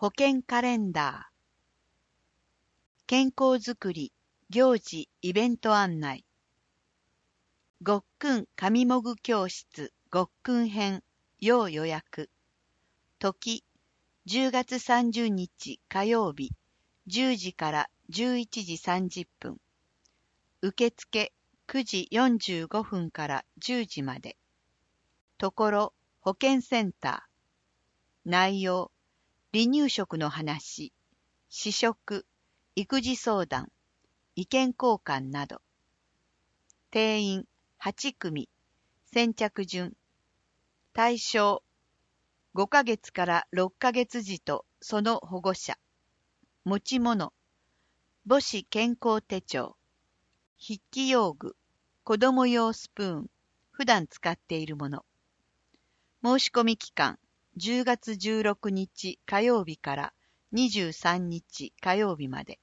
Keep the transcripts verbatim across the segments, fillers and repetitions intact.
保険カレンダー。健康づくり、行事、イベント案内。ごっくん上もぐ教室ごっくん編、要予約。時、じゅうがつさんじゅうにち火曜日、じゅうじからじゅういちじさんじゅっぷん。受付くじよんじゅうごふんからじゅうじまで。ところ、保健センター。内容、離乳食の話、試食、育児相談、意見交換など。定員はちくみ、先着順。対象、ごかげつからろっかげつ児とその保護者。持ち物、母子健康手帳。筆記用具、子供用スプーン、普段使っているもの。申し込み期間、じゅうがつじゅうろくにち火曜日からにじゅうさんにち火曜日まで。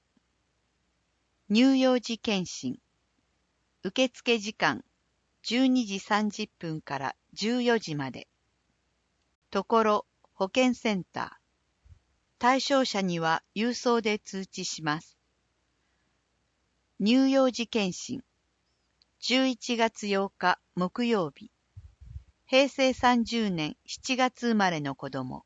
乳幼児検診。受付時間、じゅうにじさんじゅっぷんからじゅうよじまで。ところ、保健センター。対象者には郵送で通知します。乳幼児検診。じゅういちがつようか木曜日。へいせいさんじゅうねんしちがつ生まれの子供。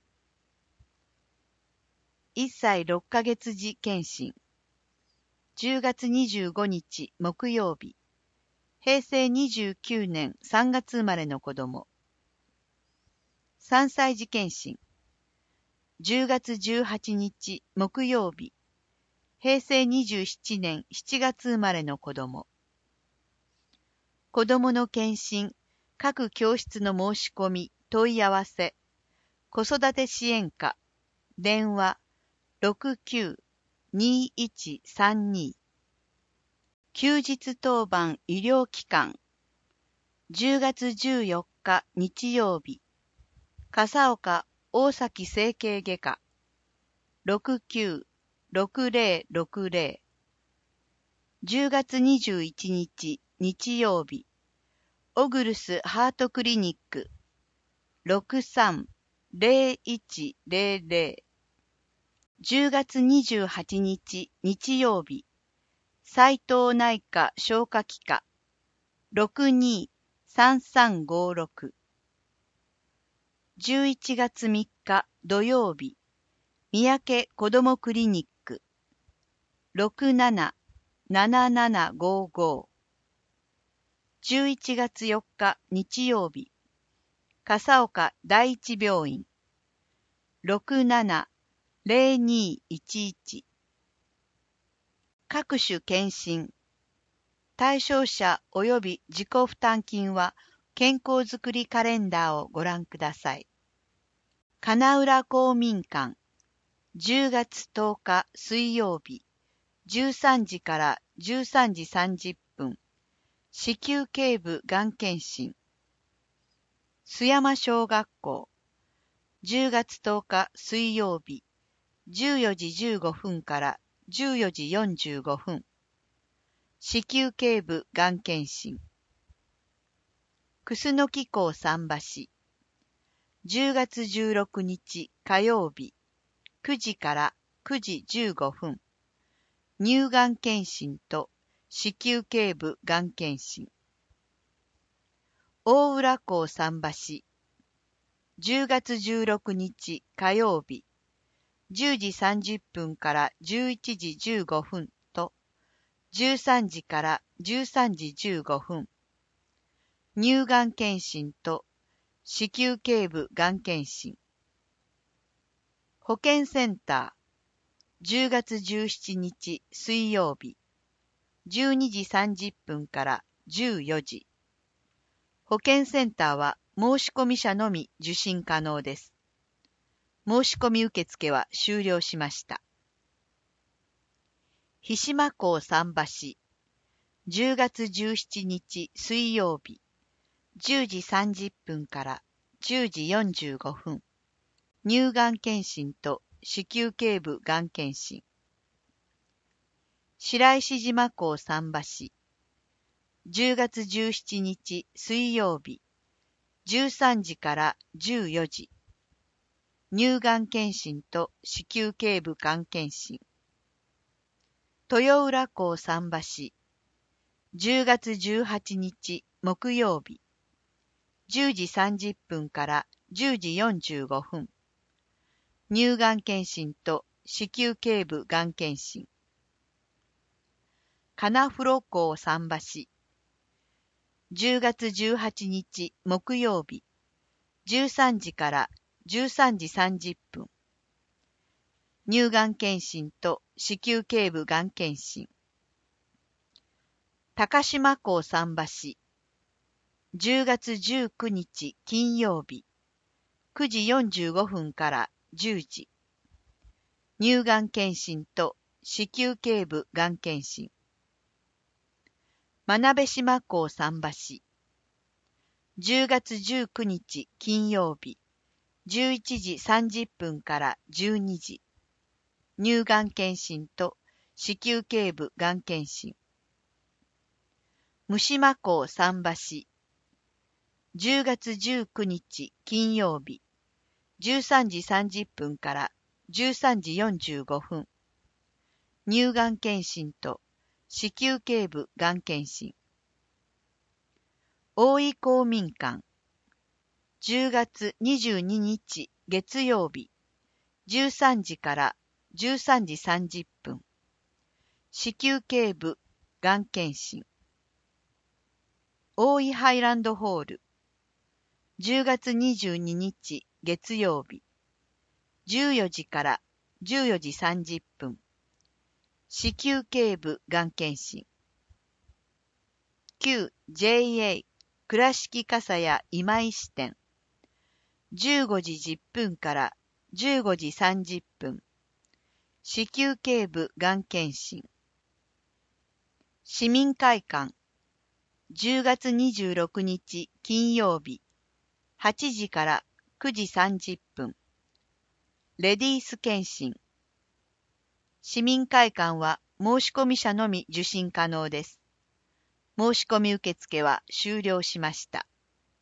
いっさいろっかげつ児検診。じゅうがつにじゅうごにち木曜日。へいせいにじゅうきゅうねんさんがつ生まれの子供。さんさい児検診。じゅうがつじゅうはちにち木曜日。へいせいにじゅうななねんしちがつ生まれの子供。子供の検診、各教室の申し込み、問い合わせ。子育て支援課。電話ろくきゅう にいちさんに。休日当番医療機関。じゅうがつじゅうよっか日曜日。笠岡大崎整形外科。ろくきゅう ろくぜろろくぜろ。じゅうがつにじゅういちにち日曜日。オグルスハートクリニック。ろくさん ぜろいちぜろぜろ。じゅうがつにじゅうはちにち日曜日。斉藤内科消化器科。ろくにさんさんごろく。じゅういちがつみっか土曜日。三宅子どもクリニック。ろくななななななごご。じゅういちがつよっか日曜日。笠岡第一病院。ろくななぜろにいちいち。各種検診。対象者及び自己負担金は健康づくりカレンダーをご覧ください。金浦公民館。じゅうがつとおか水曜日。じゅうさんじからじゅうさんじさんじゅっぷん。子宮頸部がん検診。須山小学校。じゅうがつとおか水曜日。じゅうよじじゅうごふんからじゅうよじよんじゅうごふん。子宮頸部がん検診。楠木港桟橋。じゅうがつじゅうろくにち火曜日。くじからくじじゅうごふん。乳がん検診と子宮頸部がん検診。大浦港桟橋。じゅうがつじゅうろくにち火曜日。じゅうじさんじゅっぷんからじゅういちじじゅうごふんとじゅうさんじからじゅうさんじじゅうごふん。乳がん検診と子宮頸部がん検診。保健センター。じゅうがつじゅうしちにち水曜日。じゅうにじさんじゅっぷんからじゅうよじ。保健センターは申し込み者のみ受診可能です。申し込み受付は終了しました。檜島港桟橋。じゅうがつじゅうしちにち水曜日。じゅうじさんじゅっぷんからじゅうじよんじゅうごふん。乳がん検診と子宮頸部がん検診。白石島港桟橋。じゅうがつじゅうしちにち水曜日。じゅうさんじからじゅうよじ。 乳がん検診と子宮頸部がん検診。豊浦港桟橋、じゅうがつじゅうはちにち木曜日、じゅうじさんじゅっぷんからじゅうじよんじゅうごふん。乳がん検診と子宮頸部がん検診。金風港桟橋、じゅうがつじゅうはちにち木曜日、じゅうさんじからじゅうさんじさんじゅっぷん。乳がん検診と子宮頸部がん検診。高島港桟橋、じゅうがつじゅうくにち金曜日、くじよんじゅうごふんからじゅうじ。乳がん検診と子宮頸部がん検診。真鍋島港桟橋、じゅうがつじゅうくにち金曜日、じゅういちじさんじゅっぷんからじゅうにじ。乳がん検診と子宮頸部がん検診。三島港桟橋、じゅうがつじゅうくにち金曜日、じゅうさんじさんじゅっぷんからじゅうさんじよんじゅうごふん。乳がん検診と子宮頸部がん検診。大井公民館、じゅうがつにじゅうににち月曜日、じゅうさんじからじゅうさんじさんじゅっぷん。子宮頸部がん検診。大井ハイランドホール、じゅうがつにじゅうににち月曜日、じゅうよじからじゅうよじさんじゅっぷん。子宮頸部がん検診。旧 ジェイエー 倉敷笠谷今井支店、じゅうごじじゅっぷんからじゅうごじさんじゅっぷん。子宮頸部がん検診。市民会館、じゅうがつにじゅうろくにち金曜日、はちじからくじさんじゅっぷん。レディース検診。市民会館は申し込み者のみ受診可能です。申し込み受付は終了しました。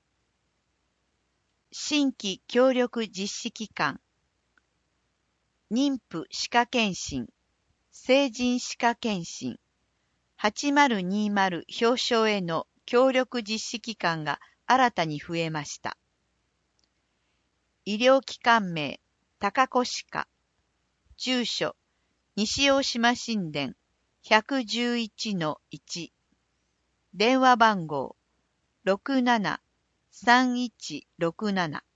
新規協力実施機関。妊婦歯科検診、成人歯科検診、はちまるにまる表彰への協力実施機関が新たに増えました。医療機関名、高子歯科。住所、西大島新田 ひゃくじゅういちのいち。電話番号、ろくなな さんいちろくなな。